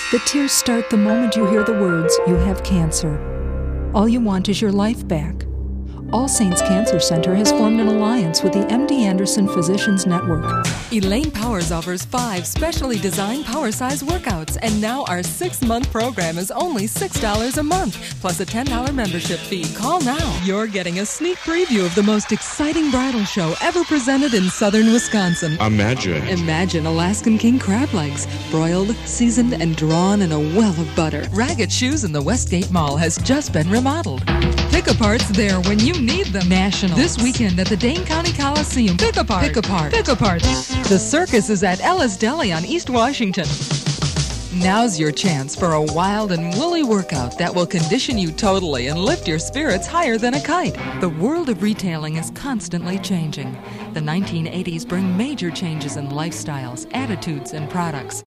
The tears start the moment you hear the words, "You have cancer." All you want is your life back. All Saints Cancer Center has formed an alliance with the MD Anderson Physicians Network. Elaine Powers offers 5 specially designed power size workouts, and now our 6-month program is only $6 a month, plus a $10 membership fee. Call now. You're getting a sneak preview of the most exciting bridal show ever presented in southern Wisconsin. Imagine Alaskan king crab legs, broiled, seasoned, and drawn in a well of butter. Ragged Shoes in the Westgate Mall has just been remodeled. Pick-a-Part's there when you need them. National. This weekend at the Dane County Coliseum. Pick-a-Part. Pick-a-Part. Pick-a-Part. The circus is at Ella's Deli on East Washington. Now's your chance for a wild and woolly workout that will condition you totally and lift your spirits higher than a kite. The world of retailing is constantly changing. The 1980s bring major changes in lifestyles, attitudes, and products.